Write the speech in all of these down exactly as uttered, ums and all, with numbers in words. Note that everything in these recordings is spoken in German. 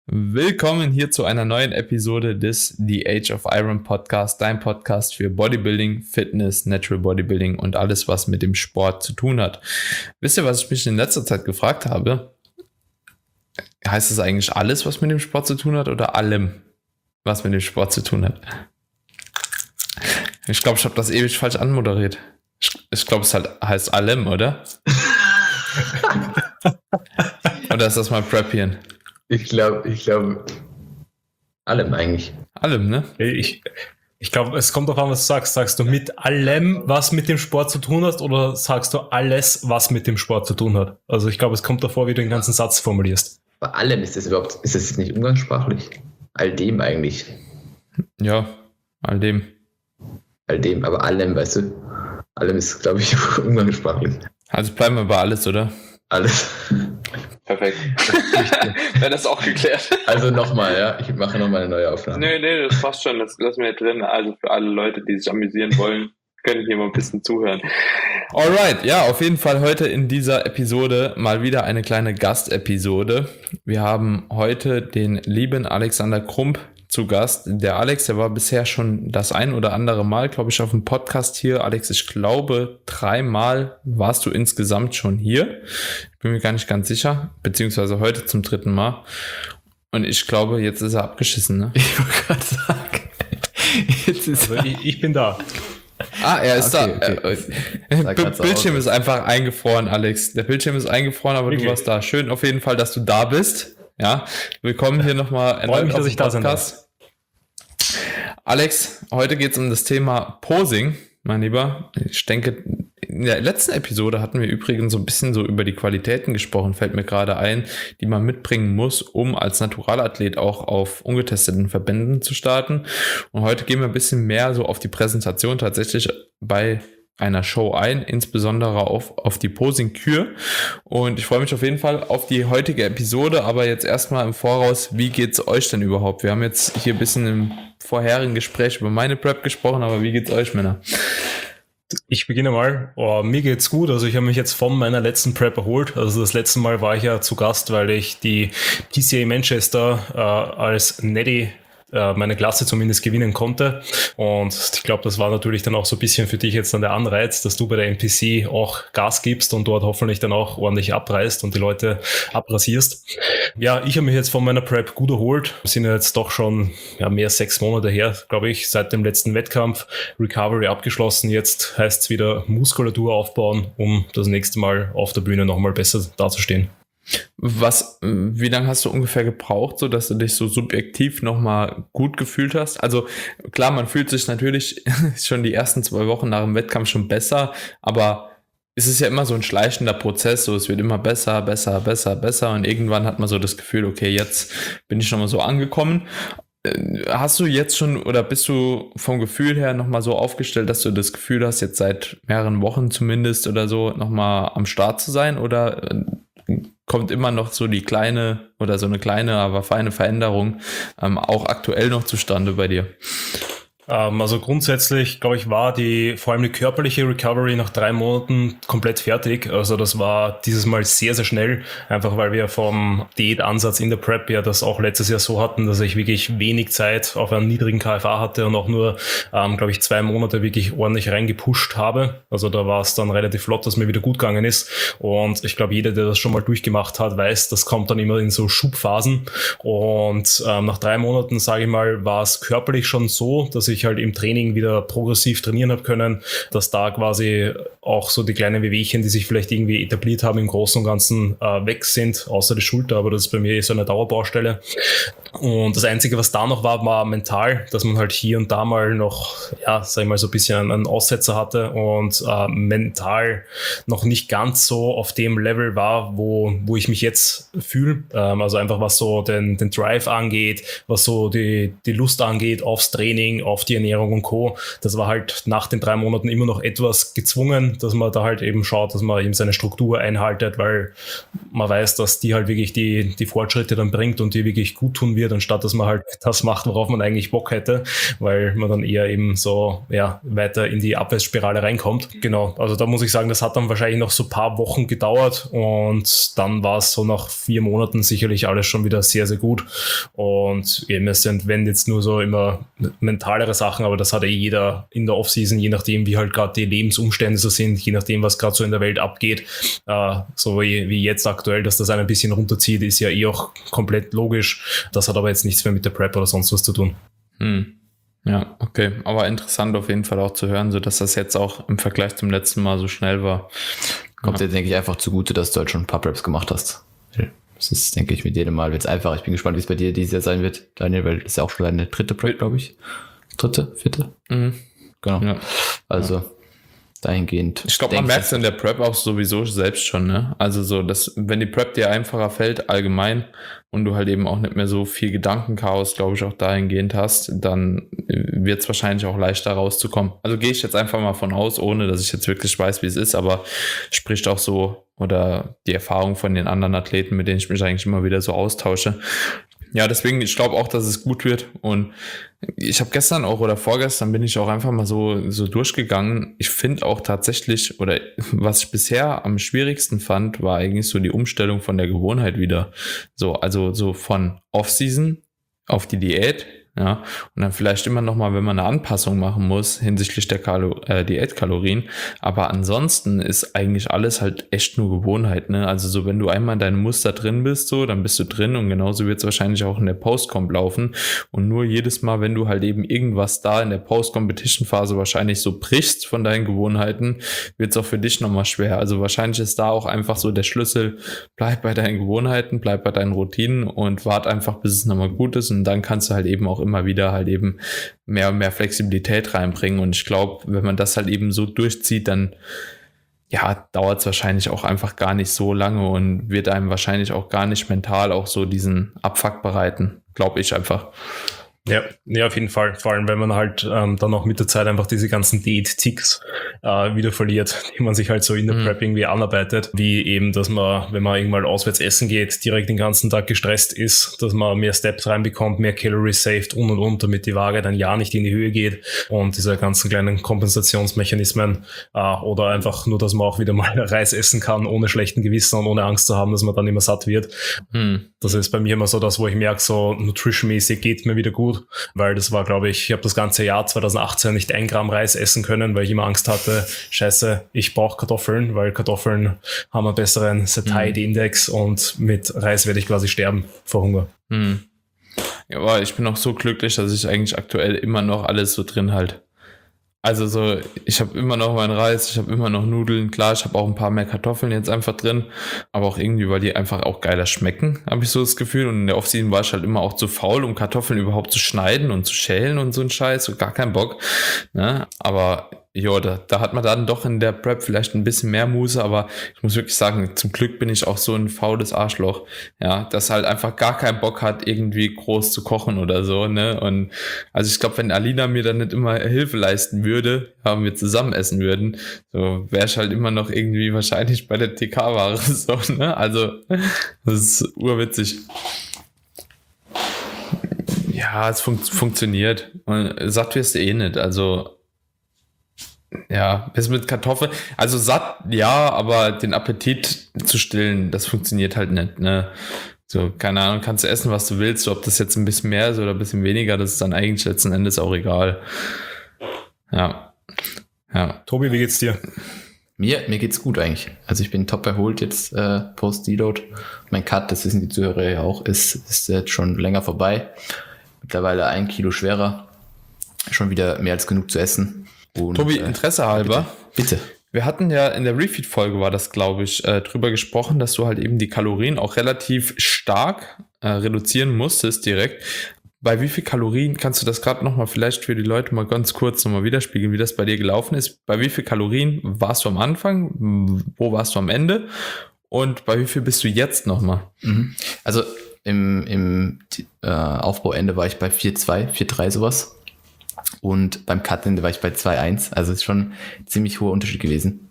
Willkommen hier zu einer neuen Episode des The Age of Iron Podcast, dein Podcast für Bodybuilding, Fitness, Natural Bodybuilding und alles, was mit dem Sport zu tun hat. Wisst ihr, was ich mich in letzter Zeit gefragt habe? Heißt es eigentlich alles, was mit dem Sport zu tun hat, oder allem, was mit dem Sport zu tun hat? Ich glaube, ich habe das ewig falsch anmoderiert. Ich, ich glaube, es halt heißt allem, oder? Oder ist das mal Preppieren? Ich glaube, ich glaube, allem eigentlich. Allem, ne? Ich, ich glaube, es kommt darauf an, was du sagst. Sagst du mit allem, was mit dem Sport zu tun hat, oder sagst du alles, was mit dem Sport zu tun hat? Also ich glaube, es kommt davor, wie du den ganzen Satz formulierst. Bei allem ist das überhaupt, ist das nicht umgangssprachlich? All dem eigentlich. Ja, all dem. All dem, aber allem, weißt du? Allem ist, glaube ich, umgangssprachlich. Also bleiben wir bei alles, oder? Alles. Perfekt. Wäre das auch geklärt. Also nochmal, ja, ich mache nochmal eine neue Aufnahme. Nee, nee, das passt schon, das lassen wir drin. Also für alle Leute, die sich amüsieren wollen, können hier mal ein bisschen zuhören. Alright, ja, auf jeden Fall heute in dieser Episode mal wieder eine kleine Gastepisode. Wir haben heute den lieben Alexander Krump zu Gast. Der Alex, der war bisher schon das ein oder andere Mal, glaube ich, auf dem Podcast hier. Alex, ich glaube, dreimal warst du insgesamt schon hier. Ich bin mir gar nicht ganz sicher, beziehungsweise heute zum dritten Mal. Und ich glaube, jetzt ist er abgeschissen, ne? Ich wollte gerade sagen, jetzt ist also ich, ich bin da. Ah, er ist Okay, da. okay. Äh, B- Bildschirm ist einfach eingefroren, Alex. Der Bildschirm ist eingefroren, aber Wirklich? du warst da. Schön auf jeden Fall, dass du da bist. Ja, willkommen hier nochmal. Freue mich, dass ich da sein darf. Alex, heute geht es um das Thema Posing, mein Lieber. Ich denke, in der letzten Episode hatten wir übrigens so ein bisschen so über die Qualitäten gesprochen, fällt mir gerade ein, die man mitbringen muss, um als Naturalathlet auch auf ungetesteten Verbänden zu starten. Und heute gehen wir ein bisschen mehr so auf die Präsentation tatsächlich bei einer Show ein, insbesondere auf, auf die Posing-Kür. Und ich freue mich auf jeden Fall auf die heutige Episode, aber jetzt erstmal im Voraus, wie geht's euch denn überhaupt? Wir haben jetzt hier ein bisschen im vorherigen Gespräch über meine Prep gesprochen, aber wie geht's euch, Männer? Ich beginne mal. Oh, mir geht's gut. Also ich habe mich jetzt von meiner letzten Prep erholt. Also das letzte Mal war ich ja zu Gast, weil ich die P C A Manchester äh, als Netty meine Klasse zumindest gewinnen konnte. Und ich glaube, das war natürlich dann auch so ein bisschen für dich jetzt dann der Anreiz, dass du bei der N P C auch Gas gibst und dort hoffentlich dann auch ordentlich abreißt und die Leute abrasierst. Ja, ich habe mich jetzt von meiner Prep gut erholt. Wir sind jetzt doch schon ja, mehr als sechs Monate her, glaube ich, seit dem letzten Wettkampf. Recovery abgeschlossen. Jetzt heißt es wieder Muskulatur aufbauen, um das nächste Mal auf der Bühne nochmal besser dazustehen. Was, wie lange hast du ungefähr gebraucht, so dass du dich so subjektiv nochmal gut gefühlt hast? Also klar, man fühlt sich natürlich schon die ersten zwei Wochen nach dem Wettkampf schon besser, aber es ist ja immer so ein schleichender Prozess, so es wird immer besser, besser, besser, besser und irgendwann hat man so das Gefühl, okay, jetzt bin ich nochmal so angekommen. Hast du jetzt schon oder bist du vom Gefühl her nochmal so aufgestellt, dass du das Gefühl hast, jetzt seit mehreren Wochen zumindest oder so nochmal am Start zu sein, oder kommt immer noch so die kleine oder so eine kleine, aber feine Veränderung ähm, auch aktuell noch zustande bei dir? Ähm, also grundsätzlich, glaube ich, war die vor allem die körperliche Recovery nach drei Monaten komplett fertig. Also das war dieses Mal sehr, sehr schnell, einfach weil wir vom Diätansatz in der Prep ja das auch letztes Jahr so hatten, dass ich wirklich wenig Zeit auf einen niedrigen K F A hatte und auch nur, ähm, glaube ich, zwei Monate wirklich ordentlich reingepusht habe. Also da war es dann relativ flott, dass mir wieder gut gegangen ist. Und ich glaube, jeder, der das schon mal durchgemacht hat, weiß, das kommt dann immer in so Schubphasen. Und ähm, nach drei Monaten, sage ich mal, war es körperlich schon so, dass ich halt im Training wieder progressiv trainieren habe können, dass da quasi auch so die kleinen Wehwehchen, die sich vielleicht irgendwie etabliert haben, im Großen und Ganzen äh, weg sind, außer die Schulter, aber das ist bei mir so eine Dauerbaustelle. Und das Einzige, was da noch war, war mental, dass man halt hier und da mal noch, ja, sag ich mal, so ein bisschen einen Aussetzer hatte und äh, mental noch nicht ganz so auf dem Level war, wo, wo ich mich jetzt fühle. Ähm, also einfach was so den, den Drive angeht, was so die, die Lust angeht aufs Training, auf die Ernährung und Co. Das war halt nach den drei Monaten immer noch etwas gezwungen, System, dass man da halt eben schaut, dass man eben seine Struktur einhaltet, weil man weiß, dass die halt wirklich die, die Fortschritte dann bringt und die wirklich gut tun wird, anstatt dass man halt das macht, worauf man eigentlich Bock hätte, weil man dann eher eben so, ja, weiter in die Abwärtsspirale reinkommt. Genau, also da muss ich sagen, das hat dann wahrscheinlich noch so ein paar Wochen gedauert und dann war es so nach vier Monaten sicherlich alles schon wieder sehr, sehr gut. Und eben, es sind, wenn jetzt nur so immer mentalere Sachen, aber das hat eh jeder in der Offseason, je nachdem, wie halt gerade die Lebensumstände so sind, je nachdem, was gerade so in der Welt abgeht, äh, so wie, wie jetzt aktuell, dass das einen ein bisschen runterzieht, ist ja eh auch komplett logisch. Das hat aber jetzt nichts mehr mit der Prep oder sonst was zu tun. Hm. Ja, okay. Aber interessant auf jeden Fall auch zu hören, so dass das jetzt auch im Vergleich zum letzten Mal so schnell war. Kommt ja. dir, denke ich, einfach zugute, dass du halt schon ein paar Preps gemacht hast. Das ist, denke ich, mit jedem Mal wird's einfach. Ich bin gespannt, wie es bei dir dieses Jahr sein wird, Daniel, weil das ist ja auch schon deine dritte Prep, glaube ich. Dritte, vierte? Mhm. Genau. Ja. Also ja. dahingehend. Ich glaube, man merkt es in der Prep auch sowieso selbst schon, ne? Also so, dass wenn die Prep dir einfacher fällt, allgemein, und du halt eben auch nicht mehr so viel Gedankenchaos, glaube ich, auch dahingehend hast, dann wird es wahrscheinlich auch leichter rauszukommen. Also gehe ich jetzt einfach mal von aus, ohne dass ich jetzt wirklich weiß, wie es ist, aber spricht auch so, oder die Erfahrung von den anderen Athleten, mit denen ich mich eigentlich immer wieder so austausche. Ja, deswegen, ich glaube auch, dass es gut wird. Und ich habe gestern auch oder vorgestern bin ich auch einfach mal so so durchgegangen. Ich finde auch tatsächlich, oder was ich bisher am schwierigsten fand, war eigentlich so die Umstellung von der Gewohnheit wieder. So, also so von Off-Season auf die Diät. Ja, und dann vielleicht immer noch mal, wenn man eine Anpassung machen muss hinsichtlich der Kalo- äh, Diätkalorien, aber ansonsten ist eigentlich alles halt echt nur Gewohnheit, ne? Also so, wenn du einmal in deinem Muster drin bist, so, dann bist du drin und genauso wird es wahrscheinlich auch in der Post-Comp laufen und nur jedes Mal, wenn du halt eben irgendwas da in der Post-Competition-Phase wahrscheinlich so brichst von deinen Gewohnheiten, wird es auch für dich nochmal schwer. Also wahrscheinlich ist da auch einfach so der Schlüssel, bleib bei deinen Gewohnheiten, bleib bei deinen Routinen und wart einfach, bis es nochmal gut ist und dann kannst du halt eben auch immer wieder halt eben mehr und mehr Flexibilität reinbringen und ich glaube, wenn man das halt eben so durchzieht, dann ja, dauert es wahrscheinlich auch einfach gar nicht so lange und wird einem wahrscheinlich auch gar nicht mental auch so diesen Abfuck bereiten, glaube ich einfach. Ja, ja, auf jeden Fall. Vor allem, wenn man halt ähm, dann auch mit der Zeit einfach diese ganzen Diät-Ticks äh, wieder verliert, die man sich halt so in der mhm. Prep irgendwie anarbeitet. Wie eben, dass man, wenn man irgendwann auswärts essen geht, direkt den ganzen Tag gestresst ist, dass man mehr Steps reinbekommt, mehr Calories saved und und und, damit die Waage dann ja nicht in die Höhe geht. Und diese ganzen kleinen Kompensationsmechanismen äh, oder einfach nur, dass man auch wieder mal Reis essen kann, ohne schlechten Gewissen und ohne Angst zu haben, dass man dann immer satt wird. Mhm. Das ist bei mir immer so das, wo ich merke, so nutritionmäßig geht mir wieder gut. Weil das war, glaube ich, ich habe das ganze Jahr zwanzig achtzehn nicht ein Gramm Reis essen können, weil ich immer Angst hatte, scheiße, ich brauche Kartoffeln, weil Kartoffeln haben einen besseren Satiety-Index und mit Reis werde ich quasi sterben vor Hunger. Mhm. Ja, aber ich bin auch so glücklich, dass ich eigentlich aktuell immer noch alles so drin halte. Also so, ich habe immer noch meinen Reis, ich habe immer noch Nudeln, klar, ich habe auch ein paar mehr Kartoffeln jetzt einfach drin, aber auch irgendwie, weil die einfach auch geiler schmecken, habe ich so das Gefühl. Und in der Offseason war ich halt immer auch zu faul, um Kartoffeln überhaupt zu schneiden und zu schälen und so ein Scheiß, so gar keinen Bock, ne? Aber ja, da, da hat man dann doch in der Prep vielleicht ein bisschen mehr Muße, aber ich muss wirklich sagen, zum Glück bin ich auch so ein faules Arschloch, ja, das halt einfach gar keinen Bock hat, irgendwie groß zu kochen oder so, ne, und also ich glaube, wenn Alina mir dann nicht immer Hilfe leisten würde, ja, und wir zusammen essen würden, so wäre ich halt immer noch irgendwie wahrscheinlich bei der T K-Ware, so, ne, also das ist urwitzig. Ja, es fun- funktioniert und satt wirst du eh nicht, also ja, bis mit Kartoffeln, also satt, ja, aber den Appetit zu stillen, das funktioniert halt nicht, ne? So, keine Ahnung, kannst du essen, was du willst, ob das jetzt ein bisschen mehr ist oder ein bisschen weniger, das ist dann eigentlich letzten Endes auch egal. Ja, ja. Tobi, wie geht's dir? Mir, mir geht's gut eigentlich. Also ich bin top erholt jetzt äh, post-Deload. Mein Cut, das wissen die Zuhörer ja auch, ist, ist jetzt schon länger vorbei. Mittlerweile ein Kilo schwerer. Schon wieder mehr als genug zu essen. Und, Tobi, äh, Interesse halber. Bitte. bitte. Wir hatten ja in der Refeed-Folge, war das, glaube ich, äh, drüber gesprochen, dass du halt eben die Kalorien auch relativ stark äh, reduzieren musstest direkt. Bei wie viel Kalorien, kannst du das gerade nochmal vielleicht für die Leute mal ganz kurz nochmal widerspiegeln, wie das bei dir gelaufen ist? Bei wie viel Kalorien warst du am Anfang? Wo warst du am Ende? Und bei wie viel bist du jetzt nochmal? Mhm. Also im, im äh, Aufbauende war ich bei vier Komma zwei, vier Komma drei sowas. Und beim Cut-Ende war ich bei zwei Komma eins. Also ist schon ein ziemlich hoher Unterschied gewesen.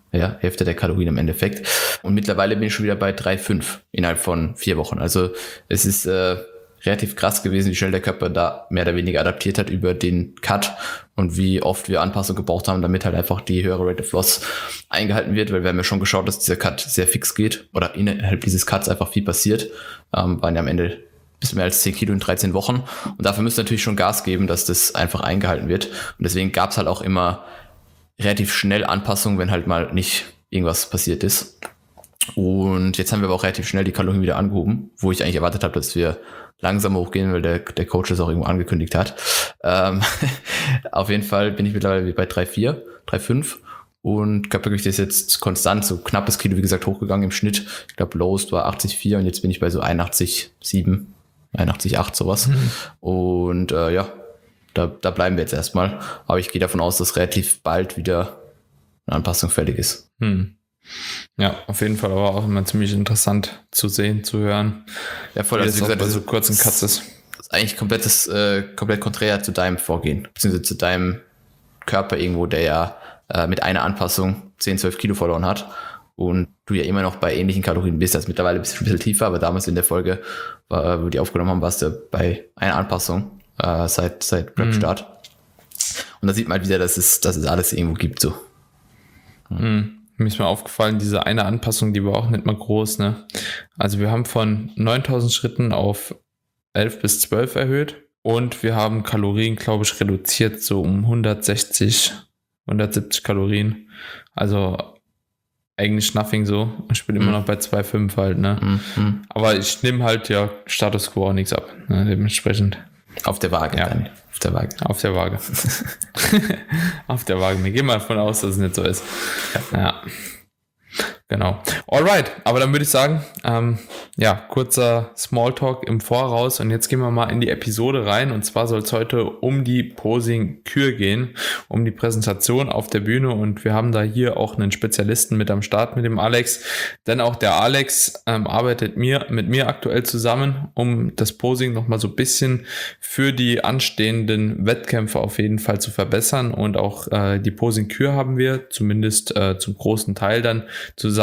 ja, Hälfte der Kalorien im Endeffekt. Und mittlerweile bin ich schon wieder bei drei Komma fünf innerhalb von vier Wochen. Also es ist äh, relativ krass gewesen, wie schnell der Körper da mehr oder weniger adaptiert hat über den Cut und wie oft wir Anpassungen gebraucht haben, damit halt einfach die höhere Rate of Loss eingehalten wird, weil wir haben ja schon geschaut, dass dieser Cut sehr fix geht oder innerhalb dieses Cuts einfach viel passiert. Ähm, waren ja am Ende bisschen mehr als zehn Kilo in dreizehn Wochen und dafür müsst ihr natürlich schon Gas geben, dass das einfach eingehalten wird. Und deswegen gab es halt auch immer relativ schnell Anpassungen, wenn halt mal nicht irgendwas passiert ist. Und jetzt haben wir aber auch relativ schnell die Kalorien wieder angehoben, wo ich eigentlich erwartet habe, dass wir langsam hochgehen, weil der, der Coach das auch irgendwo angekündigt hat. Ähm, auf jeden Fall bin ich mittlerweile bei drei Komma vier, drei Komma fünf und Körpergewicht ist jetzt konstant, so knappes Kilo, wie gesagt, hochgegangen im Schnitt. Ich glaube, Lowest war achtzig Komma vier und jetzt bin ich bei so einundachtzig Komma sieben, einundachtzig Komma acht, sowas. Mhm. Und äh, ja, da, da bleiben wir jetzt erstmal. Aber ich gehe davon aus, dass relativ bald wieder eine Anpassung fällig ist. Hm. Ja, auf jeden Fall, aber auch immer ziemlich interessant zu sehen, zu hören. Ja, voll, wie also das wie gesagt, auch bei so kurzen Cuts ist. Das ist eigentlich komplettes, äh, komplett konträr zu deinem Vorgehen, beziehungsweise zu deinem Körper irgendwo, der ja äh, mit einer Anpassung zehn, zwölf Kilo verloren hat und du ja immer noch bei ähnlichen Kalorien bist. Also mittlerweile bist du ein bisschen tiefer, aber damals in der Folge, äh, wo wir die aufgenommen haben, warst du bei einer Anpassung äh, seit, seit Prep-Start. Mhm. Und da sieht man halt wieder, dass es, dass es alles irgendwo gibt, so. Mhm. Mir ist mal aufgefallen, diese eine Anpassung, die war auch nicht mal groß, ne? Also wir haben von neuntausend Schritten auf elf bis zwölf erhöht und wir haben Kalorien, glaube ich, reduziert so um hundertsechzig, hundertsiebzig Kalorien. Also eigentlich nothing so. Ich bin mhm. immer noch bei zwei Komma fünf halt, ne? Mhm. Aber ich nehme halt ja Status Quo auch nichts ab, ne? Dementsprechend. Auf der Waage, ja. Dann. Auf der Waage. Auf der Waage. Auf der Waage. Wir gehen mal davon aus, dass es nicht so ist. Ja. ja. Genau. Alright, aber dann würde ich sagen, ähm, ja, kurzer Smalltalk im Voraus und jetzt gehen wir mal in die Episode rein und zwar soll es heute um die Posing-Kür gehen, um die Präsentation auf der Bühne und wir haben da hier auch einen Spezialisten mit am Start mit dem Alex, denn auch der Alex ähm, arbeitet mir mit mir aktuell zusammen, um das Posing nochmal so ein bisschen für die anstehenden Wettkämpfe auf jeden Fall zu verbessern und auch äh, die Posing-Kür haben wir zumindest äh, zum großen Teil dann zusammengestellt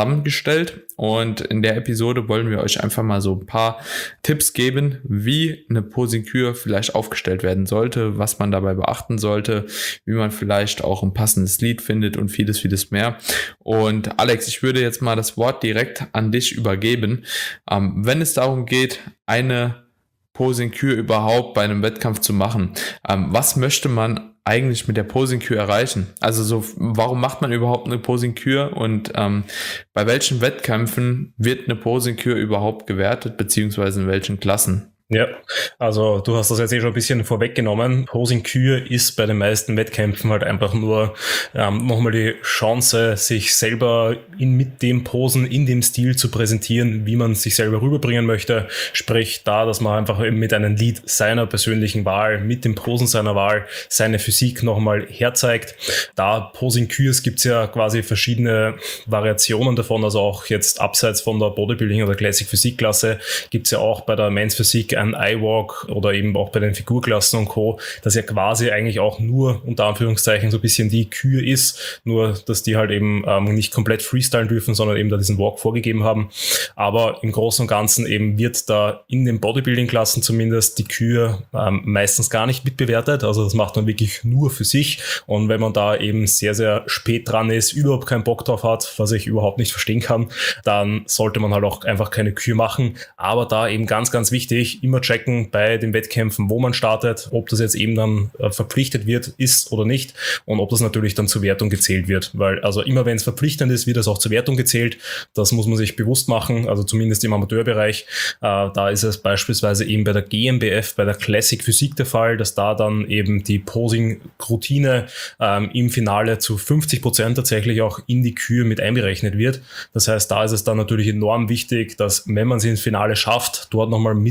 und in der Episode wollen wir euch einfach mal so ein paar Tipps geben, wie eine Posing-Kür vielleicht aufgestellt werden sollte, was man dabei beachten sollte, wie man vielleicht auch ein passendes Lied findet und vieles, vieles mehr. Und Alex, ich würde jetzt mal das Wort direkt an dich übergeben. Ähm, wenn es darum geht, eine Posing-Kür überhaupt bei einem Wettkampf zu machen, ähm, was möchte man eigentlich mit der Posing-Kür erreichen? Also so, warum macht man überhaupt eine Posing-Kür und ähm, bei welchen Wettkämpfen wird eine Posing-Kür überhaupt gewertet, beziehungsweise in welchen Klassen? Ja, also du hast das jetzt eh schon ein bisschen vorweggenommen. Posing-Kür ist bei den meisten Wettkämpfen halt einfach nur ähm, nochmal die Chance, sich selber in, mit dem Posen, in dem Stil zu präsentieren, wie man sich selber rüberbringen möchte. Sprich da, dass man einfach eben mit einem Lied seiner persönlichen Wahl, mit dem Posen seiner Wahl, seine Physik nochmal herzeigt. Da Posing-Kürs gibt's ja quasi verschiedene Variationen davon, also auch jetzt abseits von der Bodybuilding- oder Classic-Physik-Klasse gibt's ja auch bei der Men's Physik ein I-Walk oder eben auch bei den Figurklassen und Co., das ja quasi eigentlich auch nur unter Anführungszeichen so ein bisschen die Kür ist, nur dass die halt eben ähm, nicht komplett freestylen dürfen, sondern eben da diesen Walk vorgegeben haben. Aber im Großen und Ganzen eben wird da in den Bodybuilding-Klassen zumindest die Kür ähm, meistens gar nicht mitbewertet, also das macht man wirklich nur für sich und wenn man da eben sehr, sehr spät dran ist, überhaupt keinen Bock drauf hat, was ich überhaupt nicht verstehen kann, dann sollte man halt auch einfach keine Kür machen, aber da eben ganz, ganz wichtig, immer checken bei den Wettkämpfen, wo man startet, ob das jetzt eben dann äh, verpflichtet wird, ist oder nicht und ob das natürlich dann zur Wertung gezählt wird, weil also immer wenn es verpflichtend ist, wird das auch zur Wertung gezählt, das muss man sich bewusst machen, also zumindest im Amateurbereich, äh, da ist es beispielsweise eben bei der G M B F, bei der Classic Physik der Fall, dass da dann eben die Posing-Routine ähm, im Finale zu fünfzig Prozent tatsächlich auch in die Kür mit einberechnet wird, das heißt, da ist es dann natürlich enorm wichtig, dass wenn man sie ins Finale schafft, dort nochmal mit der Posing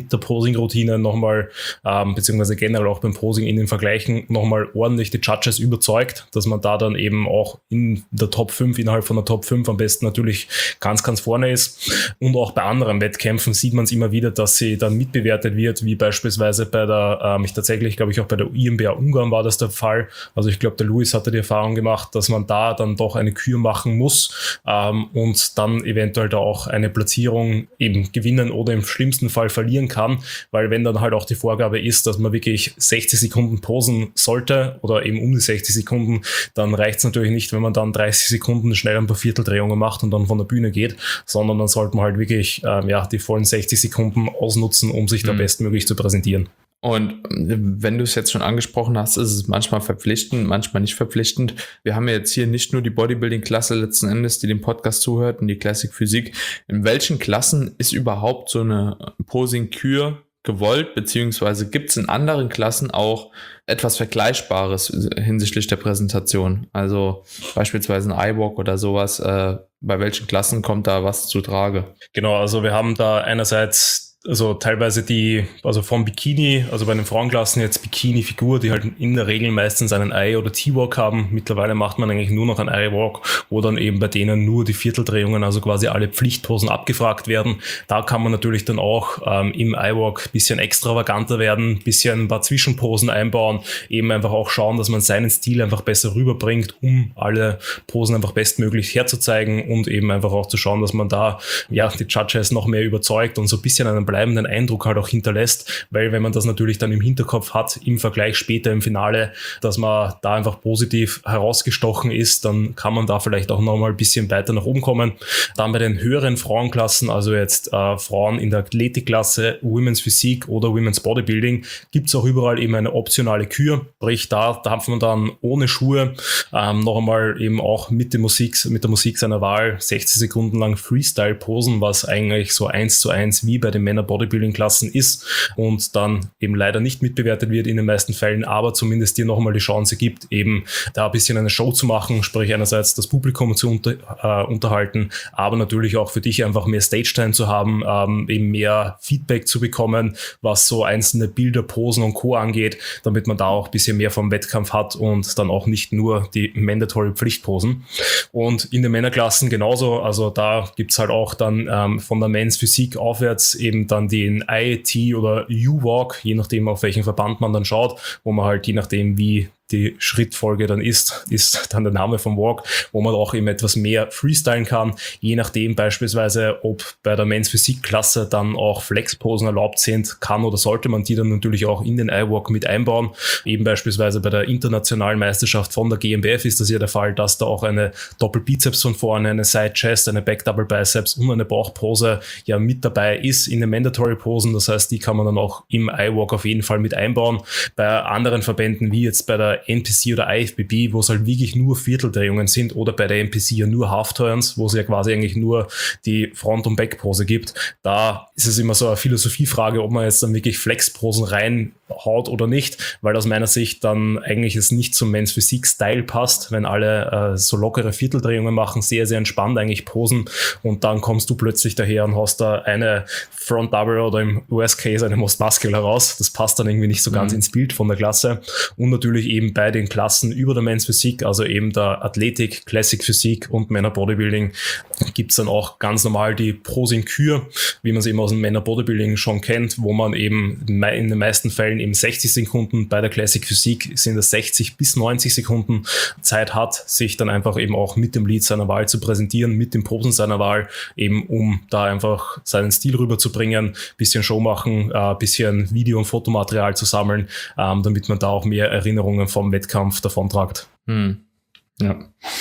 Posing-Routinen nochmal, ähm, beziehungsweise generell auch beim Posing in den Vergleichen nochmal ordentlich die Judges überzeugt, dass man da dann eben auch in der Top fünf, innerhalb von der Top fünf am besten natürlich ganz, ganz vorne ist. Und auch bei anderen Wettkämpfen sieht man es immer wieder, dass sie dann mitbewertet wird, wie beispielsweise bei der, ähm, ich tatsächlich glaube ich auch bei der I M B A Ungarn war das der Fall. Also ich glaube, der Luis hatte die Erfahrung gemacht, dass man da dann doch eine Kür machen muss ähm, und dann eventuell da auch eine Platzierung eben gewinnen oder im schlimmsten Fall verlieren kann, weil wenn dann halt auch die Vorgabe ist, dass man wirklich sechzig Sekunden posen sollte oder eben um die sechzig Sekunden, dann reicht es natürlich nicht, wenn man dann dreißig Sekunden schnell ein paar Vierteldrehungen macht und dann von der Bühne geht, sondern dann sollte man halt wirklich ähm, ja, die vollen sechzig Sekunden ausnutzen, um sich da mhm. bestmöglich zu präsentieren. Und wenn du es jetzt schon angesprochen hast, ist es manchmal verpflichtend, manchmal nicht verpflichtend. Wir haben ja jetzt hier nicht nur die Bodybuilding-Klasse letzten Endes, die dem Podcast zuhört, und die Classic Physik. In welchen Klassen ist überhaupt so eine Posing-Kür gewollt, beziehungsweise gibt es in anderen Klassen auch etwas Vergleichbares hinsichtlich der Präsentation? Also beispielsweise ein I-Walk oder sowas. Äh, bei welchen Klassen kommt da was zu Trage? Genau, also wir haben da einerseits also teilweise die, also vom Bikini, also bei den Frauenklassen jetzt Bikini-Figur, die halt in der Regel meistens einen I- oder T-Walk haben. Mittlerweile macht man eigentlich nur noch einen I-Walk, wo dann eben bei denen nur die Vierteldrehungen, also quasi alle Pflichtposen abgefragt werden. Da kann man natürlich dann auch ähm, im I-Walk ein bisschen extravaganter werden, ein bisschen ein paar Zwischenposen einbauen, eben einfach auch schauen, dass man seinen Stil einfach besser rüberbringt, um alle Posen einfach bestmöglich herzuzeigen und eben einfach auch zu schauen, dass man da ja die Judges noch mehr überzeugt und so ein bisschen einen bleibenden Eindruck halt auch hinterlässt, weil wenn man das natürlich dann im Hinterkopf hat, im Vergleich später im Finale, dass man da einfach positiv herausgestochen ist, dann kann man da vielleicht auch nochmal ein bisschen weiter nach oben kommen. Dann bei den höheren Frauenklassen, also jetzt äh, Frauen in der Athletikklasse, Women's Physik oder Women's Bodybuilding, gibt es auch überall eben eine optionale Kür, sprich da darf man dann ohne Schuhe ähm, noch einmal eben auch mit der Musik, mit der Musik seiner Wahl sechzig Sekunden lang Freestyle posen, was eigentlich so eins zu eins wie bei den Männer Bodybuilding-Klassen ist und dann eben leider nicht mitbewertet wird in den meisten Fällen, aber zumindest dir noch einmal die Chance gibt, eben da ein bisschen eine Show zu machen, sprich einerseits das Publikum zu unter, äh, unterhalten, aber natürlich auch für dich einfach mehr Stage-Time zu haben, ähm, eben mehr Feedback zu bekommen, was so einzelne Bilder, Posen und Co. angeht, damit man da auch ein bisschen mehr vom Wettkampf hat und dann auch nicht nur die mandatory Pflichtposen. Und in den Männerklassen genauso, also da gibt's halt auch dann ähm, von der Men's Physik aufwärts eben dann den I, T oder U-Walk, je nachdem auf welchen Verband man dann schaut, wo man halt je nachdem wie die Schrittfolge dann ist, ist dann der Name vom Walk, wo man auch eben etwas mehr freestylen kann, je nachdem beispielsweise, ob bei der Men's Physik-Klasse dann auch Flexposen erlaubt sind, kann oder sollte man die dann natürlich auch in den I-Walk mit einbauen. Eben beispielsweise bei der internationalen Meisterschaft von der G M B F ist das ja der Fall, dass da auch eine Doppelbizeps von vorne, eine Side-Chest, eine Back-Double-Biceps und eine Bauchpose ja mit dabei ist in den Mandatory-Posen. Das heißt, die kann man dann auch im I-Walk auf jeden Fall mit einbauen. Bei anderen Verbänden, wie jetzt bei der N P C oder I F B B, wo es halt wirklich nur Vierteldrehungen sind, oder bei der N P C ja nur Half-Turns, wo es ja quasi eigentlich nur die Front- und Back-Pose gibt. Da ist es immer so eine Philosophiefrage, ob man jetzt dann wirklich Flex-Posen reinhaut oder nicht, weil aus meiner Sicht dann eigentlich es nicht zum Men's Physik-Style passt, wenn alle äh, so lockere Vierteldrehungen machen, sehr, sehr entspannt eigentlich posen und dann kommst du plötzlich daher und hast da eine Front-Double oder im Worst Case eine Most Muscular raus. Das passt dann irgendwie nicht so ganz mhm. ins Bild von der Klasse. Und natürlich eben bei den Klassen über der Men's Physik, also eben der Athletik, Classic Physik und Männer Bodybuilding, gibt es dann auch ganz normal die Posing-Kür, wie man es eben aus dem Männer Bodybuilding schon kennt, wo man eben in den meisten Fällen eben sechzig Sekunden, bei der Classic Physik sind es sechzig bis neunzig Sekunden Zeit hat, sich dann einfach eben auch mit dem Lead seiner Wahl zu präsentieren, mit den Posen seiner Wahl, eben um da einfach seinen Stil rüberzubringen, bisschen Show machen, äh, bisschen Video- und Fotomaterial zu sammeln, ähm, damit man da auch mehr Erinnerungen vom Wettkampf davontragt. Hm. Ja,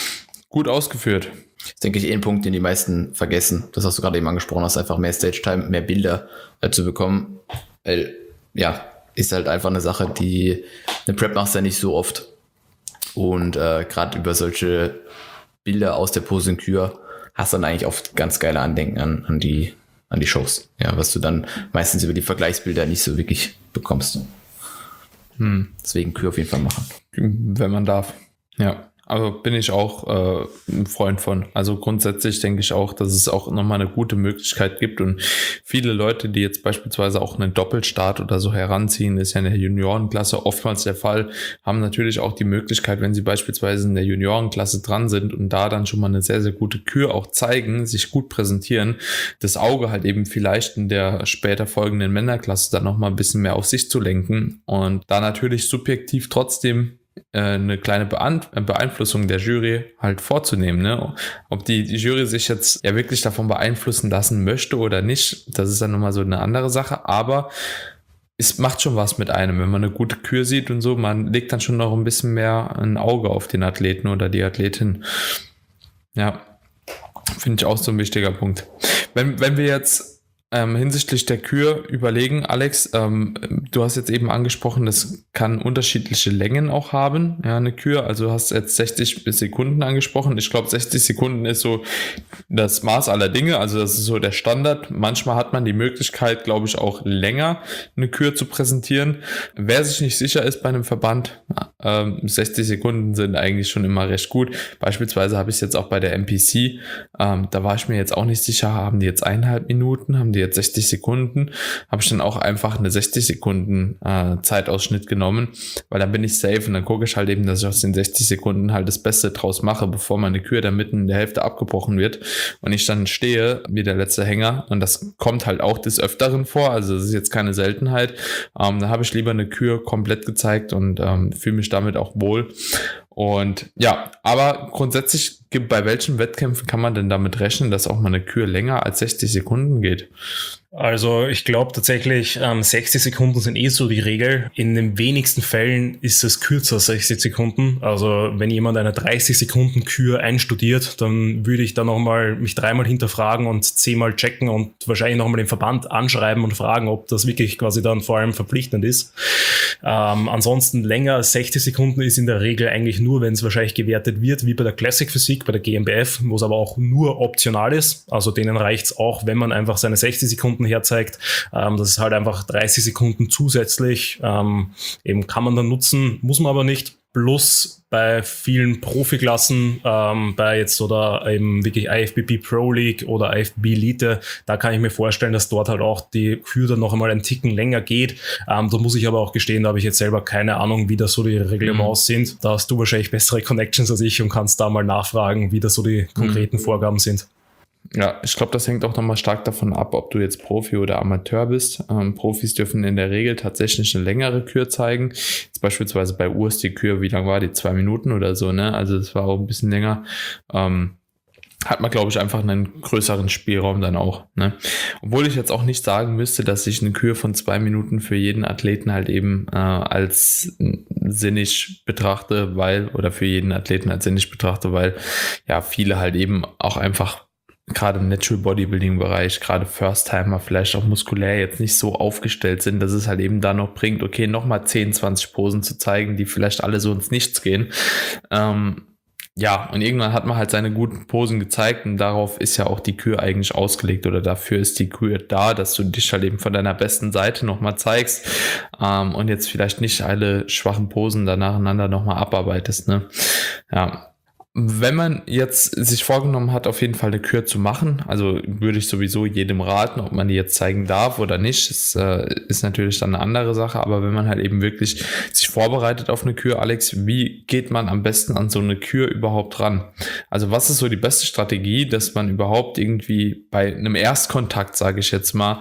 gut ausgeführt. Das ist, denke ich, eh ein Punkt, den die meisten vergessen. Das hast du gerade eben angesprochen hast, einfach mehr Stage-Time, mehr Bilder äh, zu bekommen. Weil, ja, ist halt einfach eine Sache, die eine Prep machst du ja nicht so oft. Und äh, gerade über solche Bilder aus der Posing-Kür hast du dann eigentlich oft ganz geile Andenken an, an, die, an die Shows. Ja, was du dann meistens über die Vergleichsbilder nicht so wirklich bekommst. Hm. Deswegen Kür auf jeden Fall machen. Wenn man darf. Ja. aber bin ich auch äh, ein Freund von. Also grundsätzlich denke ich auch, dass es auch nochmal eine gute Möglichkeit gibt und viele Leute, die jetzt beispielsweise auch einen Doppelstart oder so heranziehen, ist ja in der Juniorenklasse oftmals der Fall, haben natürlich auch die Möglichkeit, wenn sie beispielsweise in der Juniorenklasse dran sind und da dann schon mal eine sehr, sehr gute Kür auch zeigen, sich gut präsentieren, das Auge halt eben vielleicht in der später folgenden Männerklasse dann nochmal ein bisschen mehr auf sich zu lenken und da natürlich subjektiv trotzdem eine kleine Beeinflussung der Jury halt vorzunehmen, ne? Ob die, die Jury sich jetzt ja wirklich davon beeinflussen lassen möchte oder nicht, das ist dann nochmal so eine andere Sache, aber es macht schon was mit einem, wenn man eine gute Kür sieht und so, man legt dann schon noch ein bisschen mehr ein Auge auf den Athleten oder die Athletin. Ja, finde ich auch so ein wichtiger Punkt. Wenn, wenn wir jetzt Ähm, hinsichtlich der Kür überlegen, Alex, ähm, du hast jetzt eben angesprochen, das kann unterschiedliche Längen auch haben, ja, eine Kür, also du hast jetzt sechzig Sekunden angesprochen, ich glaube sechzig Sekunden ist so das Maß aller Dinge, also das ist so der Standard, manchmal hat man die Möglichkeit, glaube ich, auch länger eine Kür zu präsentieren, wer sich nicht sicher ist bei einem Verband, ähm, sechzig Sekunden sind eigentlich schon immer recht gut, beispielsweise habe ich es jetzt auch bei der M P C, ähm, da war ich mir jetzt auch nicht sicher, haben die jetzt eineinhalb Minuten, haben die jetzt sechzig Sekunden, habe ich dann auch einfach eine sechzig Sekunden äh, Zeitausschnitt genommen, weil dann bin ich safe und dann gucke ich halt eben, dass ich aus den sechzig Sekunden halt das Beste draus mache, bevor meine Kür da mitten in der Hälfte abgebrochen wird und ich dann stehe wie der letzte Hänger und das kommt halt auch des Öfteren vor, also das ist jetzt keine Seltenheit, ähm, da habe ich lieber eine Kür komplett gezeigt und ähm, fühle mich damit auch wohl. Und ja, aber grundsätzlich, bei welchen Wettkämpfen kann man denn damit rechnen, dass auch mal eine Kür länger als sechzig Sekunden geht? Also ich glaube tatsächlich, ähm, sechzig Sekunden sind eh so die Regel. In den wenigsten Fällen ist es kürzer als sechzig Sekunden. Also wenn jemand eine dreißig Sekunden Kür einstudiert, dann würde ich da nochmal mich dreimal hinterfragen und zehnmal checken und wahrscheinlich nochmal den Verband anschreiben und fragen, ob das wirklich quasi dann vor allem verpflichtend ist. Ähm, ansonsten länger als sechzig Sekunden ist in der Regel eigentlich nur, wenn es wahrscheinlich gewertet wird, wie bei der Classic Physik, bei der G M B F, wo es aber auch nur optional ist. Also denen reicht es auch, wenn man einfach seine sechzig Sekunden herzeigt. Ähm, das ist halt einfach dreißig Sekunden zusätzlich. Ähm, eben kann man dann nutzen, muss man aber nicht. Plus bei vielen Profiklassen, ähm, bei jetzt oder eben wirklich I F B B Pro League oder I F B B Elite, da kann ich mir vorstellen, dass dort halt auch die Kür dann noch einmal einen Ticken länger geht. Ähm, da muss ich aber auch gestehen, da habe ich jetzt selber keine Ahnung, wie da so die Reglements mhm. sind. Da hast du wahrscheinlich bessere Connections als ich und kannst da mal nachfragen, wie da so die konkreten mhm. Vorgaben sind. Ja, ich glaube, das hängt auch nochmal stark davon ab, ob du jetzt Profi oder Amateur bist. Ähm, Profis dürfen in der Regel tatsächlich eine längere Kür zeigen. Jetzt beispielsweise bei Urs die Kür, wie lang war die? Zwei Minuten oder so, ne? Also das war auch ein bisschen länger. Ähm, hat man, glaube ich, einfach einen größeren Spielraum dann auch, ne? Obwohl ich jetzt auch nicht sagen müsste, dass ich eine Kür von zwei Minuten für jeden Athleten halt eben äh, als sinnig betrachte, weil, oder für jeden Athleten als sinnig betrachte, weil ja viele halt eben auch einfach gerade im Natural Bodybuilding Bereich, gerade First-Timer vielleicht auch muskulär jetzt nicht so aufgestellt sind, dass es halt eben da noch bringt, okay, nochmal zehn, zwanzig Posen zu zeigen, die vielleicht alle so ins Nichts gehen. Ähm, ja, und irgendwann hat man halt seine guten Posen gezeigt und darauf ist ja auch die Kür eigentlich ausgelegt oder dafür ist die Kür da, dass du dich halt eben von deiner besten Seite nochmal zeigst ähm, und jetzt vielleicht nicht alle schwachen Posen da nacheinander nochmal abarbeitest, ne? Ja. Wenn man jetzt sich vorgenommen hat, auf jeden Fall eine Kür zu machen, also würde ich sowieso jedem raten, ob man die jetzt zeigen darf oder nicht, ist, äh, ist natürlich dann eine andere Sache, aber wenn man halt eben wirklich sich vorbereitet auf eine Kür, Alex, wie geht man am besten an so eine Kür überhaupt ran? Also was ist so die beste Strategie, dass man überhaupt irgendwie bei einem Erstkontakt, sage ich jetzt mal,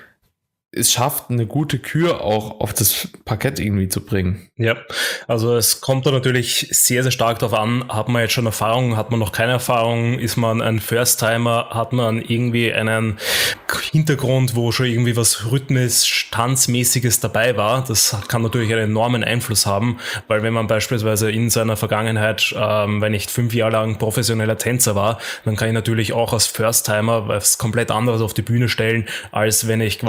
es schafft, eine gute Kür auch auf das Parkett irgendwie zu bringen? Ja, also es kommt da natürlich sehr, sehr stark darauf an, hat man jetzt schon Erfahrung, hat man noch keine Erfahrung, ist man ein First-Timer, hat man irgendwie einen Hintergrund, wo schon irgendwie was rhythmisch, tanzmäßiges dabei war. Das kann natürlich einen enormen Einfluss haben, weil wenn man beispielsweise in seiner Vergangenheit, ähm, wenn ich fünf Jahre lang professioneller Tänzer war, dann kann ich natürlich auch als First-Timer was komplett anderes auf die Bühne stellen, als wenn ich quasi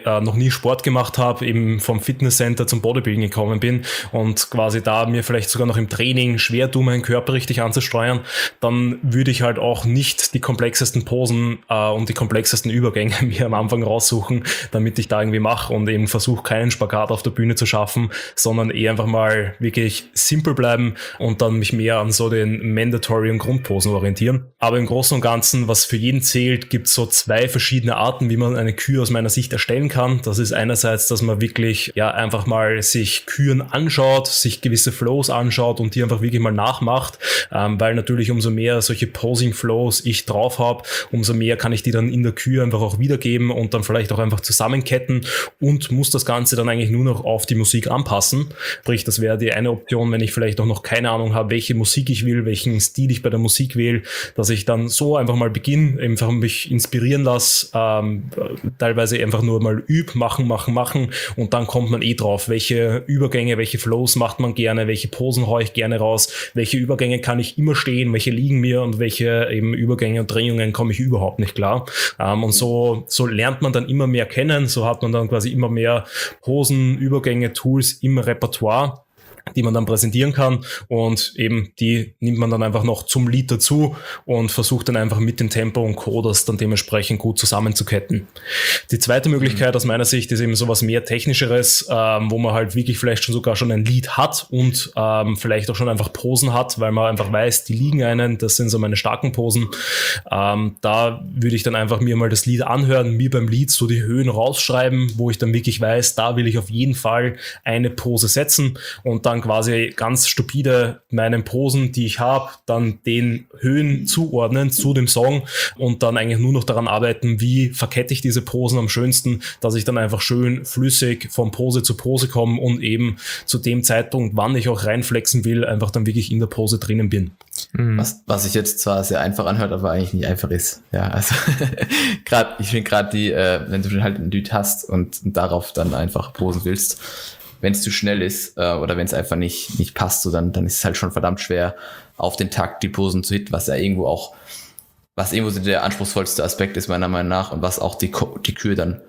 äh, noch nie Sport gemacht habe, eben vom Fitnesscenter zum Bodybuilding gekommen bin und quasi da mir vielleicht sogar noch im Training schwer tue, meinen Körper richtig anzusteuern, dann würde ich halt auch nicht die komplexesten Posen äh, und die komplexesten Übergänge mir am Anfang raussuchen, damit ich da irgendwie mache und eben versuche, keinen Spagat auf der Bühne zu schaffen, sondern eher einfach mal wirklich simpel bleiben und dann mich mehr an so den Mandatory und Grundposen orientieren. Aber im Großen und Ganzen, was für jeden zählt, gibt es so zwei verschiedene Arten, wie man eine Kür aus meiner Sicht erstellen kann. Das ist einerseits, dass man wirklich ja einfach mal sich Küren anschaut, sich gewisse Flows anschaut und die einfach wirklich mal nachmacht, ähm, weil natürlich umso mehr solche Posing-Flows ich drauf habe, umso mehr kann ich die dann in der Kür einfach auch wiedergeben und dann vielleicht auch einfach zusammenketten und muss das Ganze dann eigentlich nur noch auf die Musik anpassen. Sprich, das wäre die eine Option, wenn ich vielleicht auch noch keine Ahnung habe, welche Musik ich will, welchen Stil ich bei der Musik wähle, dass ich dann so einfach mal beginne, einfach mich inspirieren lasse, ähm, teilweise einfach nur mal üb, machen, machen, machen und dann kommt man eh drauf, welche Übergänge, welche Flows macht man gerne, welche Posen haue ich gerne raus, welche Übergänge kann ich immer stehen, welche liegen mir und welche eben Übergänge und Drehungen komme ich überhaupt nicht klar. Ähm, und so, so lernt man dann immer mehr kennen, so hat man dann quasi immer mehr Posen, Übergänge, Tools im Repertoire, die man dann präsentieren kann und eben die nimmt man dann einfach noch zum Lied dazu und versucht dann einfach mit dem Tempo und Co. das dann dementsprechend gut zusammenzuketten. Die zweite Möglichkeit aus meiner Sicht ist eben sowas mehr Technischeres, ähm, wo man halt wirklich vielleicht schon sogar schon ein Lied hat und ähm, vielleicht auch schon einfach Posen hat, weil man einfach weiß, die liegen einen, das sind so meine starken Posen. Ähm, da würde ich dann einfach mir mal das Lied anhören, mir beim Lied so die Höhen rausschreiben, wo ich dann wirklich weiß, da will ich auf jeden Fall eine Pose setzen und dann quasi ganz stupide meinen Posen, die ich habe, dann den Höhen zuordnen zu dem Song und dann eigentlich nur noch daran arbeiten, wie verkette ich diese Posen am schönsten, dass ich dann einfach schön flüssig von Pose zu Pose komme und eben zu dem Zeitpunkt, wann ich auch reinflexen will, einfach dann wirklich in der Pose drinnen bin. Was, was sich jetzt zwar sehr einfach anhört, aber eigentlich nicht einfach ist. Ja, also gerade, ich finde gerade die, äh, wenn du halt ein Lied hast und, und darauf dann einfach posen willst, wenn es zu schnell ist äh, oder wenn es einfach nicht nicht passt, so dann dann ist es halt schon verdammt schwer, auf den Takt die Posen zu hitten, was ja irgendwo auch, was irgendwo so der anspruchsvollste Aspekt ist meiner Meinung nach und was auch die die Kür dann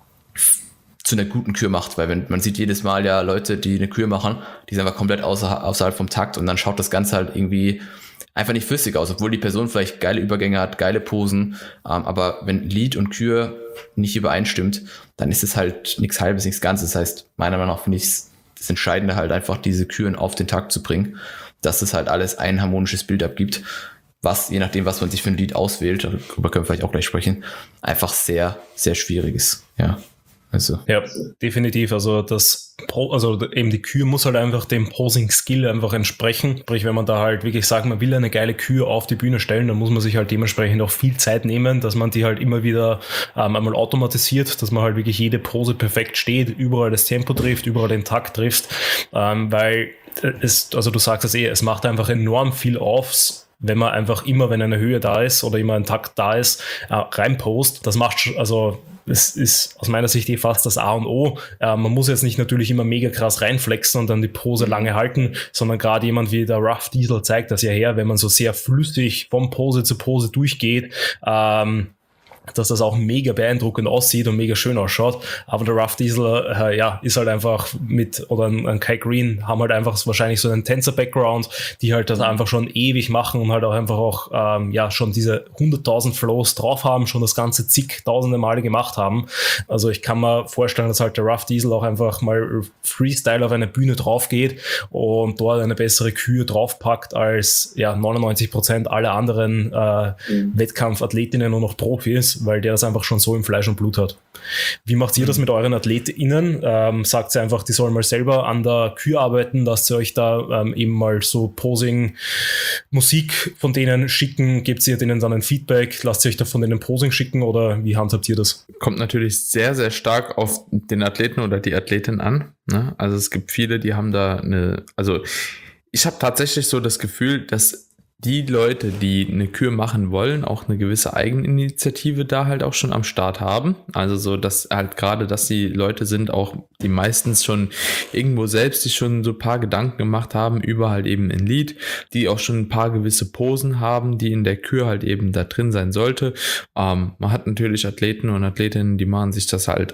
zu einer guten Kür macht, weil wenn man sieht jedes Mal ja Leute, die eine Kür machen, die sind einfach komplett außer, außerhalb vom Takt und dann schaut das Ganze halt irgendwie einfach nicht flüssig aus, obwohl die Person vielleicht geile Übergänge hat, geile Posen, ähm, aber wenn Lied und Kür nicht übereinstimmt, dann ist es halt nichts Halbes, nichts Ganzes. Das heißt, meiner Meinung nach finde ich das Entscheidende halt einfach, diese Küren auf den Takt zu bringen, dass es halt alles ein harmonisches Bild abgibt, was, je nachdem, was man sich für ein Lied auswählt, darüber können wir vielleicht auch gleich sprechen, einfach sehr, sehr schwierig ist. Ja. Also. Ja, definitiv. Also das, also eben die Kür muss halt einfach dem Posing-Skill einfach entsprechen. Sprich, wenn man da halt wirklich sagt, man will eine geile Kür auf die Bühne stellen, dann muss man sich halt dementsprechend auch viel Zeit nehmen, dass man die halt immer wieder ähm, einmal automatisiert, dass man halt wirklich jede Pose perfekt steht, überall das Tempo trifft, überall den Takt trifft, ähm, weil es, also du sagst es eh, es macht einfach enorm viel aufs, wenn man einfach immer, wenn eine Höhe da ist oder immer ein Takt da ist, äh, reinpost. Das macht, also es ist aus meiner Sicht eh fast das A und O. Äh, man muss jetzt nicht natürlich immer mega krass reinflexen und dann die Pose lange halten, sondern gerade jemand wie der Rough Diesel zeigt das ja her, wenn man so sehr flüssig von Pose zu Pose durchgeht, ähm, dass das auch mega beeindruckend aussieht und mega schön ausschaut. Aber der Rough Diesel, äh, ja, ist halt einfach mit, oder ein, ein Kai Green, haben halt einfach wahrscheinlich so einen Tänzer-Background, die halt das einfach schon ewig machen und halt auch einfach auch, ähm, ja, schon diese hunderttausend Flows drauf haben, schon das ganze zigtausende Male gemacht haben. Also ich kann mir vorstellen, dass halt der Rough Diesel auch einfach mal Freestyle auf eine Bühne drauf geht und dort eine bessere Kür draufpackt als, ja, neunundneunzig Prozent aller anderen äh, mhm. Wettkampfathletinnen und noch Profis, weil der das einfach schon so im Fleisch und Blut hat. Wie macht ihr das mit euren AthletInnen? Ähm, sagt ihr einfach, die sollen mal selber an der Kür arbeiten, lasst ihr euch da ähm, eben mal so Posing, Musik von denen schicken, gebt ihr denen dann ein Feedback, lasst ihr euch da von denen Posing schicken oder wie handhabt ihr das? Kommt natürlich sehr, sehr stark auf den Athleten oder die Athletin an. Ne? Also es gibt viele, die haben da eine, also ich habe tatsächlich so das Gefühl, dass die Leute, die eine Kür machen wollen, auch eine gewisse Eigeninitiative da halt auch schon am Start haben. Also so, dass halt gerade, dass die Leute sind auch, die meistens schon irgendwo selbst sich schon so ein paar Gedanken gemacht haben über halt eben ein Lied, die auch schon ein paar gewisse Posen haben, die in der Kür halt eben da drin sein sollte. Ähm, man hat natürlich Athleten und Athletinnen, die machen sich das halt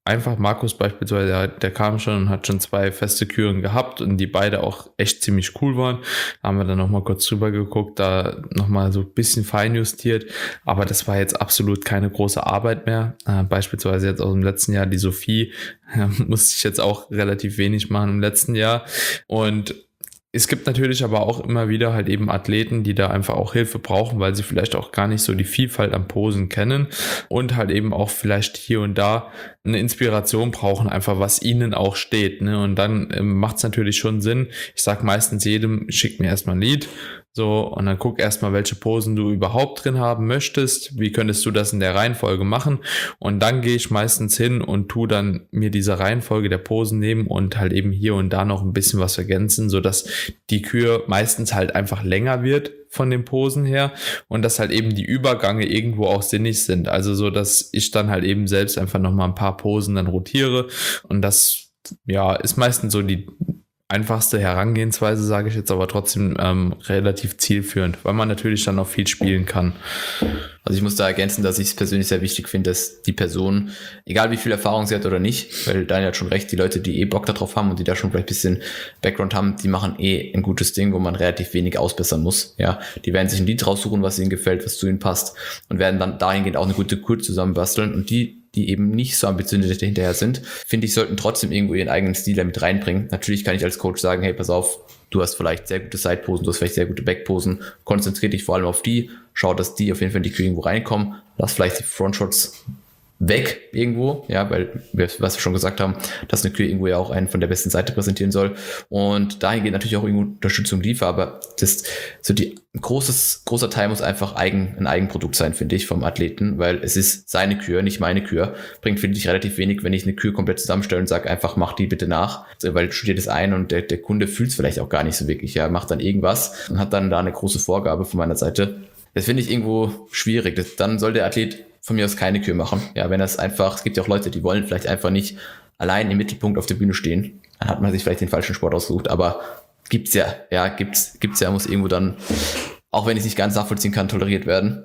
einfach. Markus beispielsweise, der, der kam schon und hat schon zwei feste Küren gehabt und die beide auch echt ziemlich cool waren. Da haben wir dann nochmal kurz drüber geguckt, da nochmal so ein bisschen feinjustiert, aber das war jetzt absolut keine große Arbeit mehr. Äh, beispielsweise jetzt aus dem letzten Jahr die Sophie, äh, musste ich jetzt auch relativ wenig machen im letzten Jahr. Und es gibt natürlich aber auch immer wieder halt eben Athleten, die da einfach auch Hilfe brauchen, weil sie vielleicht auch gar nicht so die Vielfalt an Posen kennen und halt eben auch vielleicht hier und da eine Inspiration brauchen, einfach was ihnen auch steht. Ne? Und dann ähm, macht es natürlich schon Sinn. Ich sage meistens jedem, schick mir erstmal ein Lied. So, und dann guck erstmal, welche Posen du überhaupt drin haben möchtest. Wie könntest du das in der Reihenfolge machen? Und dann gehe ich meistens hin und tu dann mir diese Reihenfolge der Posen nehmen und halt eben hier und da noch ein bisschen was ergänzen, sodass die Kür meistens halt einfach länger wird von den Posen her und dass halt eben die Übergänge irgendwo auch sinnig sind. Also so, dass ich dann halt eben selbst einfach nochmal ein paar Posen dann rotiere und das, ja, ist meistens so die einfachste Herangehensweise, sage ich jetzt, aber trotzdem ähm, relativ zielführend, weil man natürlich dann auch viel spielen kann. Also ich muss da ergänzen, dass ich es persönlich sehr wichtig finde, dass die Person, egal wie viel Erfahrung sie hat oder nicht, weil Daniel hat schon recht, die Leute, die eh Bock darauf haben und die da schon vielleicht ein bisschen Background haben, die machen eh ein gutes Ding, wo man relativ wenig ausbessern muss. Ja, die werden sich ein Lied raussuchen, was ihnen gefällt, was zu ihnen passt und werden dann dahingehend auch eine gute Kur zusammenbasteln und die die eben nicht so ambitioniert hinterher sind, finde ich, sollten trotzdem irgendwo ihren eigenen Stil damit reinbringen. Natürlich kann ich als Coach sagen, hey, pass auf, du hast vielleicht sehr gute Side-Posen, du hast vielleicht sehr gute Back-Posen, konzentriere dich vor allem auf die, schau, dass die auf jeden Fall in die Kühe irgendwo reinkommen, lass vielleicht die Frontshots weg irgendwo, ja, weil wir, was wir schon gesagt haben, dass eine Kühe irgendwo ja auch einen von der besten Seite präsentieren soll und dahin geht natürlich auch irgendwo Unterstützung liefern, aber das so die großes großer Teil muss einfach eigen ein Eigenprodukt sein, finde ich, vom Athleten, weil es ist seine Kühe, nicht meine Kühe, bringt, finde ich, relativ wenig, wenn ich eine Kühe komplett zusammenstelle und sage, einfach mach die bitte nach, weil studiert es ein und der, der Kunde fühlt es vielleicht auch gar nicht so wirklich, ja, macht dann irgendwas und hat dann da eine große Vorgabe von meiner Seite. Das finde ich irgendwo schwierig, das, dann soll der Athlet von mir aus keine Kür machen. Ja, wenn das einfach, es gibt ja auch Leute, die wollen vielleicht einfach nicht allein im Mittelpunkt auf der Bühne stehen. Dann hat man sich vielleicht den falschen Sport ausgesucht, aber gibt's ja, ja, gibt's, gibt's ja, muss irgendwo dann, auch wenn ich es nicht ganz nachvollziehen kann, toleriert werden.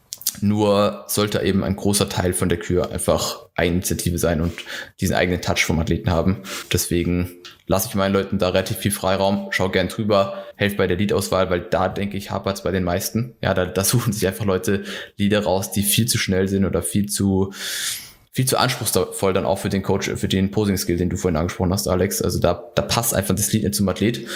Nur sollte eben ein großer Teil von der Kür einfach Eigeninitiative sein und diesen eigenen Touch vom Athleten haben. Deswegen lasse ich meinen Leuten da relativ viel Freiraum, schau gern drüber, helfe bei der Liedauswahl, weil da, denke ich, hapert es bei den meisten. Ja, da, da suchen sich einfach Leute Lieder raus, die viel zu schnell sind oder viel zu viel zu anspruchsvoll dann auch für den Coach, für den Posing-Skill, den du vorhin angesprochen hast, Alex. Also da, da passt einfach das Lied nicht zum Athlet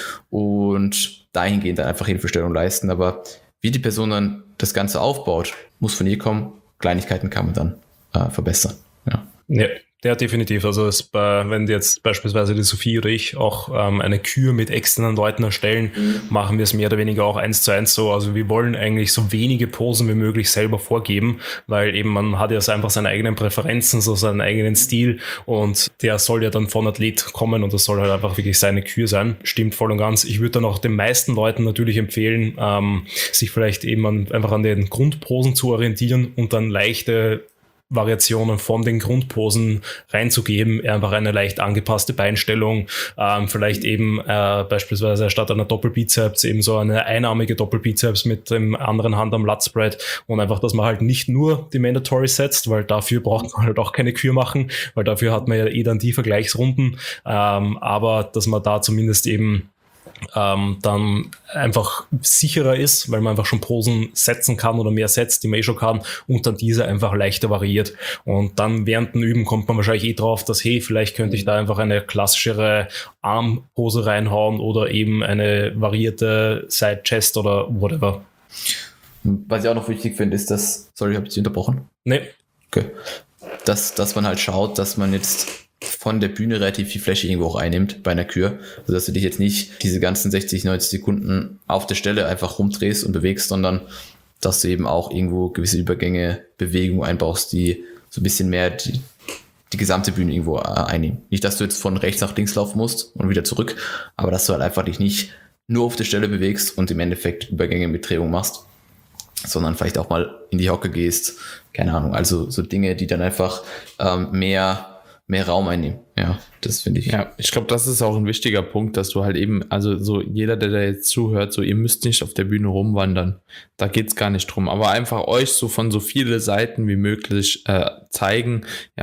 und dahingehend dann einfach Hilfestellung leisten. Aber wie die Person dann das Ganze aufbaut, muss von ihr kommen. Kleinigkeiten kann man dann äh, verbessern. Ja. Ja. Ja, definitiv. Also es bei, wenn jetzt beispielsweise die Sophie oder ich auch ähm, eine Kür mit externen Leuten erstellen, mhm. machen wir es mehr oder weniger auch eins zu eins so. Also wir wollen eigentlich so wenige Posen wie möglich selber vorgeben, weil eben man hat ja einfach seine eigenen Präferenzen, so seinen eigenen Stil und der soll ja dann von Athlet kommen und das soll halt einfach wirklich seine Kür sein. Stimmt voll und ganz. Ich würde dann auch den meisten Leuten natürlich empfehlen, ähm, sich vielleicht eben an, einfach an den Grundposen zu orientieren und dann leichte Variationen von den Grundposen reinzugeben, einfach eine leicht angepasste Beinstellung, ähm, vielleicht eben äh, beispielsweise statt einer Doppelbizeps eben so eine einarmige Doppelbizeps mit dem anderen Hand am Lat-Spread und einfach, dass man halt nicht nur die Mandatory setzt, weil dafür braucht man halt auch keine Kür machen, weil dafür hat man ja eh dann die Vergleichsrunden, ähm, aber dass man da zumindest eben Ähm, dann einfach sicherer ist, weil man einfach schon Posen setzen kann oder mehr setzt, die man eh schon kann und dann diese einfach leichter variiert. Und dann während dem Üben kommt man wahrscheinlich eh drauf, dass hey, vielleicht könnte ich da einfach eine klassischere Armpose reinhauen oder eben eine variierte Side-Chest oder whatever. Was ich auch noch wichtig finde, ist, dass, sorry, habe ich dich unterbrochen? Nee. Okay. Dass, dass man halt schaut, dass man jetzt von der Bühne relativ viel Fläche irgendwo auch einnimmt bei einer Kür. Also dass du dich jetzt nicht diese ganzen sechzig, neunzig Sekunden auf der Stelle einfach rumdrehst und bewegst, sondern dass du eben auch irgendwo gewisse Übergänge, Bewegungen einbaust, die so ein bisschen mehr die, die gesamte Bühne irgendwo einnehmen. Nicht, dass du jetzt von rechts nach links laufen musst und wieder zurück, aber dass du halt einfach dich nicht nur auf der Stelle bewegst und im Endeffekt Übergänge mit Drehung machst, sondern vielleicht auch mal in die Hocke gehst. Keine Ahnung, also so Dinge, die dann einfach ähm, mehr mehr Raum einnehmen. Ja, das finde ich. Ja, ich glaube, das ist auch ein wichtiger Punkt, dass du halt eben, also so jeder, der da jetzt zuhört, so ihr müsst nicht auf der Bühne rumwandern. Da geht's gar nicht drum. Aber einfach euch so von so viele Seiten wie möglich äh, zeigen, ja,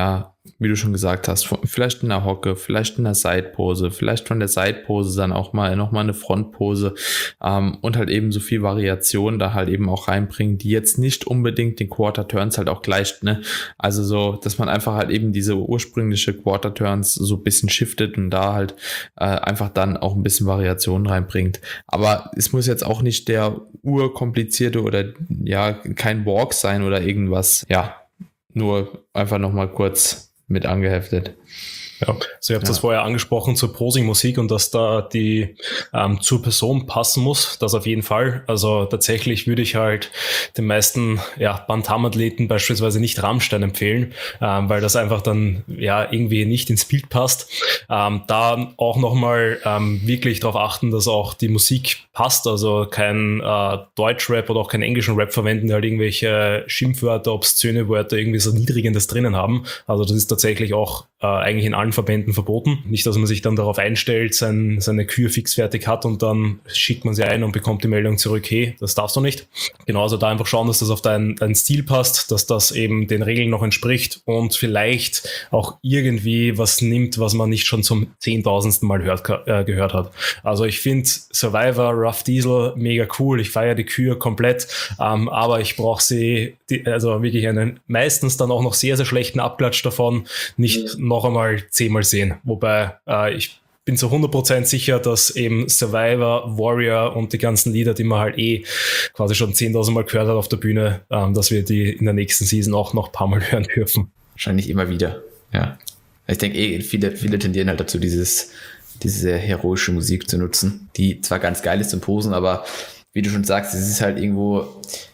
wie du schon gesagt hast, vielleicht in der Hocke, vielleicht in der Side-Pose, vielleicht von der Side-Pose dann auch mal nochmal eine Front-Pose ähm, und halt eben so viel Variation da halt eben auch reinbringen, die jetzt nicht unbedingt den Quarter-Turns halt auch gleicht, ne? Also so, dass man einfach halt eben diese ursprüngliche Quarter-Turns so ein bisschen shiftet und da halt äh, einfach dann auch ein bisschen Variation reinbringt. Aber es muss jetzt auch nicht der urkomplizierte oder ja, kein Walk sein oder irgendwas, ja, nur einfach nochmal kurz mit angeheftet. Ja, also ihr habt Ja. das vorher angesprochen zur Posing-Musik und dass da die ähm, zur Person passen muss, das auf jeden Fall. Also tatsächlich würde ich halt den meisten ja, Bantam-Athleten beispielsweise nicht Rammstein empfehlen, ähm, weil das einfach dann ja irgendwie nicht ins Bild passt. Ähm, da auch nochmal ähm, wirklich darauf achten, dass auch die Musik passt, also kein äh, Deutschrap oder auch keinen englischen Rap verwenden, die halt irgendwelche Schimpfwörter, obszöne Wörter, irgendwie so Niedrigendes drinnen haben. Also das ist tatsächlich auch äh, eigentlich in allen Verbänden verboten. Nicht, dass man sich dann darauf einstellt, sein, seine Kühe fix fertig hat und dann schickt man sie ein und bekommt die Meldung zurück, hey, das darfst du nicht. Genauso da einfach schauen, dass das auf deinen dein Stil passt, dass das eben den Regeln noch entspricht und vielleicht auch irgendwie was nimmt, was man nicht schon zum zehntausendsten Mal hört, äh, gehört hat. Also ich finde Survivor, Rough Diesel mega cool. Ich feiere die Kühe komplett, ähm, aber ich brauche sie, die, also wirklich einen meistens dann auch noch sehr, sehr schlechten Abklatsch davon, nicht noch einmal zehnmal sehen. Wobei äh, ich bin zu hundert Prozent sicher, dass eben Survivor, Warrior und die ganzen Lieder, die man halt eh quasi schon zehntausend Mal gehört hat auf der Bühne, ähm, dass wir die in der nächsten Season auch noch ein paar Mal hören dürfen. Wahrscheinlich immer wieder, ja. Ich denke eh, viele, viele tendieren halt dazu, dieses, diese heroische Musik zu nutzen, die zwar ganz geil ist zum Posen, aber wie du schon sagst, es ist halt irgendwo,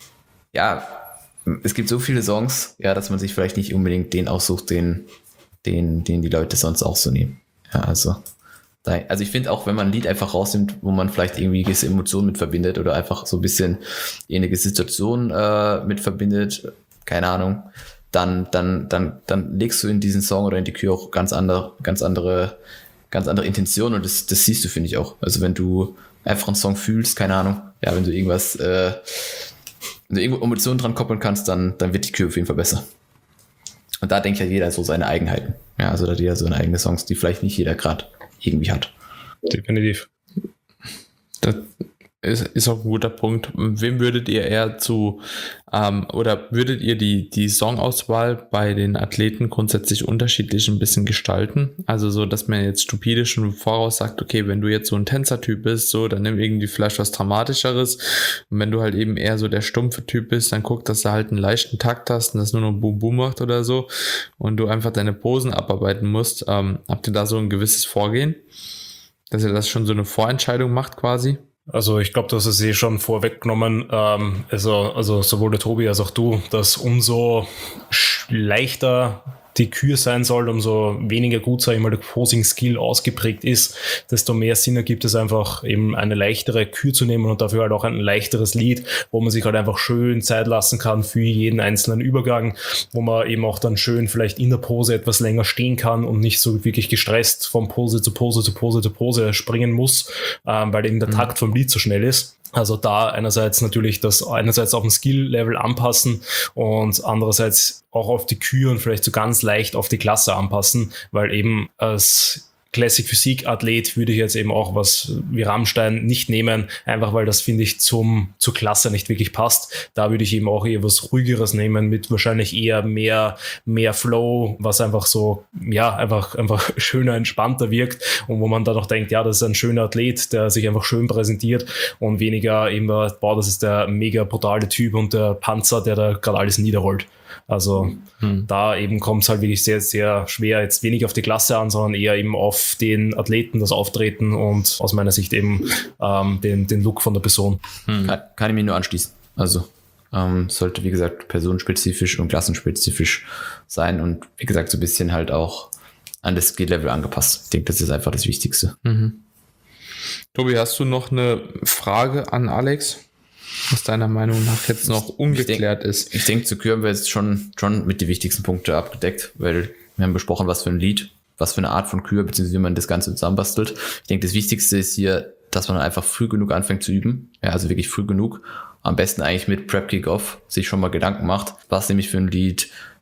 ja, es gibt so viele Songs, ja, dass man sich vielleicht nicht unbedingt den aussucht, den, den, den die Leute sonst auch so nehmen. Ja, also, da, also ich finde auch, wenn man ein Lied einfach rausnimmt, wo man vielleicht irgendwie gewisse Emotionen mit verbindet oder einfach so ein bisschen ähnliche Situation äh, mit verbindet, keine Ahnung, dann, dann, dann, dann legst du in diesen Song oder in die Kühe auch ganz andere, ganz andere, ganz andere Intentionen und das, das siehst du, finde ich auch. Also wenn du einfach einen Song fühlst, keine Ahnung, ja, wenn du irgendwas, äh, wenn du irgendwo Emotionen dran koppeln kannst, dann, dann wird die Kühe auf jeden Fall besser. Und da denkt ja jeder so seine Eigenheiten. Ja, also da hat jeder so seine eigenen Songs, die vielleicht nicht jeder gerade irgendwie hat. Definitiv. Das ist, ist auch ein guter Punkt. Wem würdet ihr eher zu, ähm, oder würdet ihr die, die Songauswahl bei den Athleten grundsätzlich unterschiedlich ein bisschen gestalten? Also so, dass man jetzt stupide schon im Voraus sagt, okay, wenn du jetzt so ein Tänzertyp bist, so, dann nimm irgendwie vielleicht was Dramatischeres. Und wenn du halt eben eher so der stumpfe Typ bist, dann guck, dass du halt einen leichten Takt hast und das nur noch Boom Boom macht oder so und du einfach deine Posen abarbeiten musst. Ähm, habt ihr da so ein gewisses Vorgehen? Dass ihr das schon so eine Vorentscheidung macht quasi? Also ich glaube, das ist eh schon vorweggenommen, ähm, also, also sowohl der Tobi als auch du, dass umso leichter die Kür sein soll, umso weniger gut, sag ich mal, der Posing-Skill ausgeprägt ist, desto mehr Sinn ergibt es einfach, eben eine leichtere Kür zu nehmen und dafür halt auch ein leichteres Lied, wo man sich halt einfach schön Zeit lassen kann für jeden einzelnen Übergang, wo man eben auch dann schön vielleicht in der Pose etwas länger stehen kann und nicht so wirklich gestresst von Pose zu Pose zu Pose zu Pose springen muss, ähm, weil eben der Takt vom Lied so schnell ist. Also da einerseits natürlich das einerseits auf dem Skill-Level anpassen und andererseits auch auf die Kür und vielleicht so ganz leicht auf die Klasse anpassen, weil eben als Classic Physik Athlet würde ich jetzt eben auch was wie Rammstein nicht nehmen, einfach weil das, finde ich, zum zur Klasse nicht wirklich passt. Da würde ich eben auch eher was Ruhigeres nehmen mit wahrscheinlich eher mehr mehr Flow, was einfach so, ja, einfach einfach schöner, entspannter wirkt und wo man dann auch denkt, ja, das ist ein schöner Athlet, der sich einfach schön präsentiert und weniger eben, boah, das ist der mega brutale Typ und der Panzer, der da gerade alles niederrollt. Also hm. da eben kommt es halt wirklich sehr, sehr schwer, jetzt wenig auf die Klasse an, sondern eher eben auf den Athleten, das Auftreten und aus meiner Sicht eben ähm, den, den Look von der Person. Hm. Kann, kann ich mich nur anschließen. Also ähm, sollte, wie gesagt, personenspezifisch und klassenspezifisch sein und wie gesagt, so ein bisschen halt auch an das Skill-Level angepasst. Ich denke, das ist einfach das Wichtigste. Mhm. Tobi, hast du noch eine Frage an Alex? Was deiner Meinung nach jetzt noch ungeklärt ich denk, ist. Ich denke, zu Kür haben wir jetzt schon, schon mit die wichtigsten Punkte abgedeckt, weil wir haben besprochen, was für ein Lied, was für eine Art von Kür, beziehungsweise wie man das Ganze zusammenbastelt. Ich denke, das Wichtigste ist hier, dass man einfach früh genug anfängt zu üben. Ja, also wirklich früh genug. Am besten eigentlich mit Prep Kick-Off sich schon mal Gedanken macht, was nehme ich für ein Lied,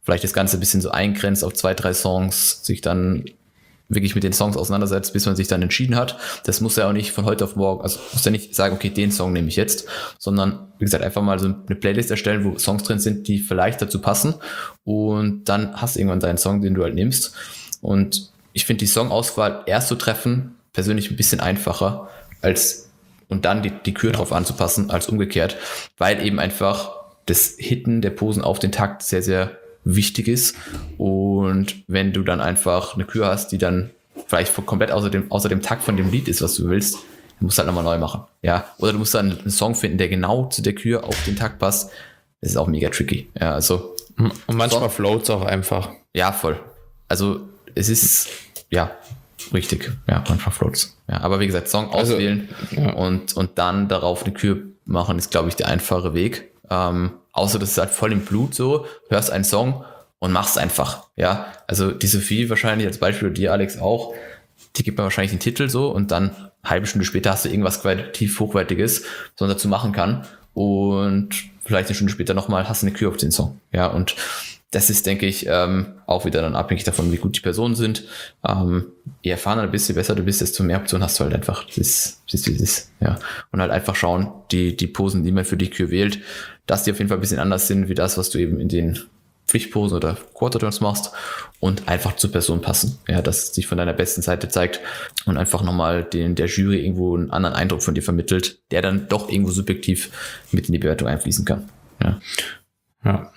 vielleicht das Ganze ein bisschen so eingrenzt auf zwei, drei Songs, sich dann wirklich mit den Songs auseinandersetzt, bis man sich dann entschieden hat. Das muss ja auch nicht von heute auf morgen, also muss ja nicht sagen, okay, den Song nehme ich jetzt, sondern wie gesagt, einfach mal so eine Playlist erstellen, wo Songs drin sind, die vielleicht dazu passen, und dann hast du irgendwann deinen Song, den du halt nimmst. Und ich finde die Songauswahl erst zu treffen persönlich ein bisschen einfacher als und dann die, die Kür drauf anzupassen als umgekehrt, weil eben einfach das Hitten der Posen auf den Takt sehr, sehr wichtig ist. Und wenn du dann einfach eine Kür hast, die dann vielleicht komplett außer dem, außer dem Takt von dem Lied ist, was du willst, dann musst du halt nochmal neu machen. Ja, oder du musst dann einen Song finden, der genau zu der Kür auf den Takt passt. Das ist auch mega tricky. Ja, also. Und manchmal float es auch einfach. Ja, voll. Also, es ist, ja, richtig. Ja, manchmal floats. Ja, aber wie gesagt, Song auswählen also, ja. und, und dann darauf eine Kür machen, ist, glaube ich, der einfache Weg. Ähm, außer das ist halt voll im Blut so, hörst einen Song und machst einfach, ja. Also die Sophie wahrscheinlich als Beispiel, oder dir, Alex, auch, die gibt mir wahrscheinlich den Titel so und dann eine halbe Stunde später hast du irgendwas qualitativ Hochwertiges, was man dazu machen kann, und vielleicht eine Stunde später nochmal hast du eine Kür auf den Song, ja. Und das ist, denke ich, ähm, auch wieder dann abhängig davon, wie gut die Personen sind. Ähm, je erfahrener du bist, je besser du bist, desto mehr Optionen hast du halt einfach. Das ist, das ist, das ist, ja. Und halt einfach schauen, die, die Posen, die man für die Kür wählt, dass die auf jeden Fall ein bisschen anders sind, wie das, was du eben in den Pflichtposen oder Quarter-Turns machst, und einfach zur Person passen. Ja, dass es dich von deiner besten Seite zeigt und einfach nochmal den, der Jury irgendwo einen anderen Eindruck von dir vermittelt, der dann doch irgendwo subjektiv mit in die Bewertung einfließen kann. Ja. Ja.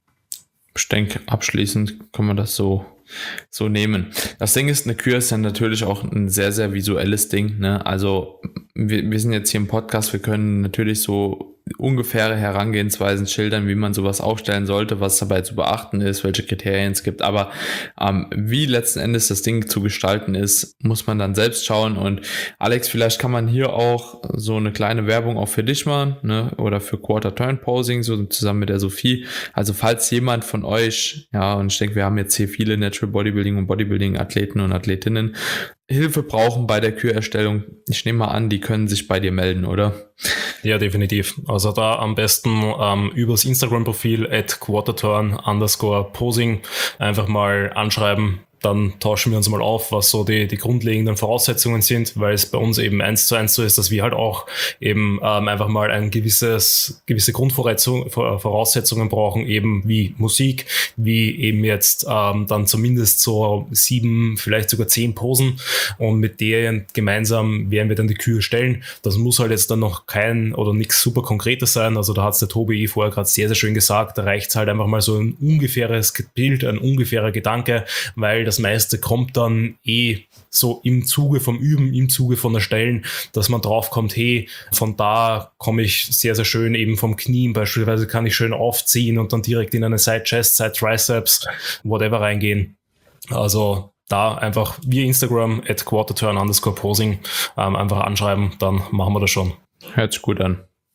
Ich denke, abschließend kann man das so, so nehmen. Das Ding ist, eine Kür ist dann natürlich auch ein sehr, sehr visuelles Ding, ne? Also wir, wir sind jetzt hier im Podcast, wir können natürlich so ungefähre Herangehensweisen schildern, wie man sowas aufstellen sollte, was dabei zu beachten ist, welche Kriterien es gibt, aber ähm, wie letzten Endes das Ding zu gestalten ist, muss man dann selbst schauen. Und Alex, vielleicht kann man hier auch so eine kleine Werbung auch für dich machen, ne? Oder für Quarter-Turn-Posing, so zusammen mit der Sophie. Also falls jemand von euch, ja, und ich denke, wir haben jetzt hier viele Natural Bodybuilding und Bodybuilding-Athleten und Athletinnen, Hilfe brauchen bei der Kürerstellung, ich nehme mal an, die können sich bei dir melden, oder? Ja, definitiv. Also da am besten ähm, übers Instagram-Profil at quarterturn underscore posing einfach mal anschreiben. Dann tauschen wir uns mal auf, was so die, die grundlegenden Voraussetzungen sind, weil es bei uns eben eins zu eins so ist, dass wir halt auch eben ähm, einfach mal ein gewisses, gewisse Grundvoraussetzungen brauchen, eben wie Musik, wie eben jetzt ähm, dann zumindest so sieben, vielleicht sogar zehn Posen, und mit denen gemeinsam werden wir dann die Kür stellen. Das muss halt jetzt dann noch kein oder nichts super Konkretes sein, also da hat es der Tobi eh vorher gerade sehr, sehr schön gesagt, da reicht es halt einfach mal so ein ungefähres Bild, ein ungefährer Gedanke, weil das meiste kommt dann eh so im Zuge vom Üben, im Zuge von der Stellen, dass man drauf kommt, hey, von da komme ich sehr, sehr schön eben vom Knien beispielsweise, kann ich schön aufziehen und dann direkt in eine Side Chest, Side Triceps, whatever reingehen. Also da einfach via Instagram at quarterturn underscore posing ähm, einfach anschreiben, dann machen wir das schon. Hört sich gut an.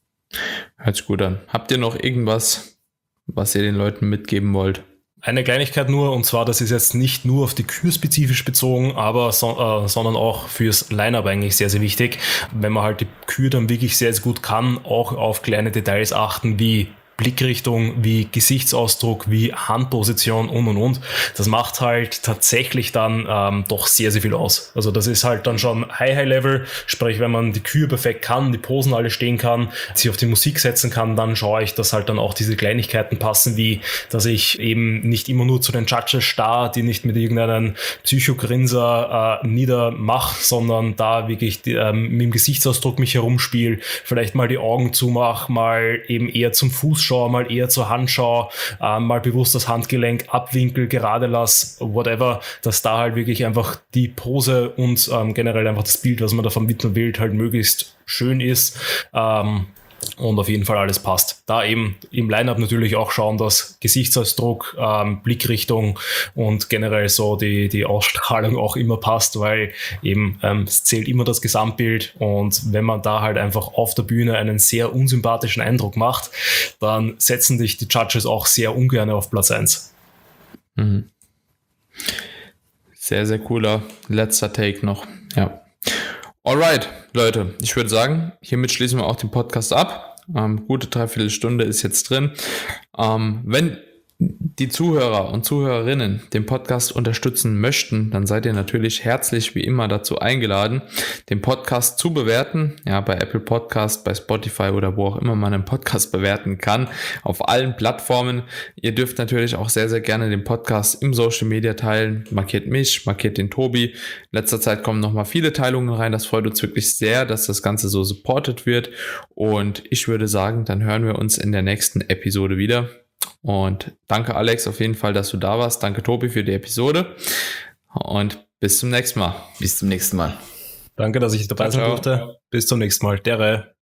Hört sich gut an. Habt ihr noch irgendwas, was ihr den Leuten mitgeben wollt? Eine Kleinigkeit nur, und zwar, das ist jetzt nicht nur auf die Kür spezifisch bezogen, aber so, äh, sondern auch fürs Line-Up eigentlich sehr, sehr wichtig. Wenn man halt die Kür dann wirklich sehr, sehr gut kann, auch auf kleine Details achten, wie Blickrichtung, wie Gesichtsausdruck, wie Handposition und und und. Das macht halt tatsächlich dann ähm, doch sehr, sehr viel aus. Also das ist halt dann schon High-High-Level, sprich, wenn man die Kür perfekt kann, die Posen alle stehen kann, sich auf die Musik setzen kann, dann schaue ich, dass halt dann auch diese Kleinigkeiten passen, wie, dass ich eben nicht immer nur zu den Judges starr, die nicht mit irgendeinem Psychogrinser äh, niedermache, sondern da wirklich die, ähm, mit dem Gesichtsausdruck mich herumspiele, vielleicht mal die Augen zumache, mal eben eher zum Fuß schau, mal eher zur Hand schau, äh, mal bewusst das Handgelenk abwinkel, gerade lass, whatever, dass da halt wirklich einfach die Pose und ähm, generell einfach das Bild, was man da vermitteln will, halt möglichst schön ist ähm, und auf jeden Fall alles passt. Da eben im Line-Up natürlich auch schauen, dass Gesichtsausdruck, ähm, Blickrichtung und generell so die, die Ausstrahlung auch immer passt, weil eben ähm, es zählt immer das Gesamtbild, und wenn man da halt einfach auf der Bühne einen sehr unsympathischen Eindruck macht, dann setzen dich die Judges auch sehr ungern auf Platz eins. Mhm. Sehr, sehr cooler letzter Take noch. Ja. Alright, Leute, ich würde sagen, hiermit schließen wir auch den Podcast ab. Ähm, gute Dreiviertelstunde ist jetzt drin. Ähm, wenn die Zuhörer und Zuhörerinnen den Podcast unterstützen möchten, dann seid ihr natürlich herzlich wie immer dazu eingeladen, den Podcast zu bewerten. Ja, bei Apple Podcast, bei Spotify oder wo auch immer man einen Podcast bewerten kann, auf allen Plattformen. Ihr dürft natürlich auch sehr, sehr gerne den Podcast im Social Media teilen. Markiert mich, markiert den Tobi. In letzter Zeit kommen nochmal viele Teilungen rein. Das freut uns wirklich sehr, dass das Ganze so supported wird. Und ich würde sagen, dann hören wir uns in der nächsten Episode wieder. Und danke Alex auf jeden Fall, dass du da warst. Danke Tobi für die Episode und bis zum nächsten Mal. Bis zum nächsten Mal. Danke, dass ich dabei sein Ciao, ciao. durfte. Bis zum nächsten Mal. Dere.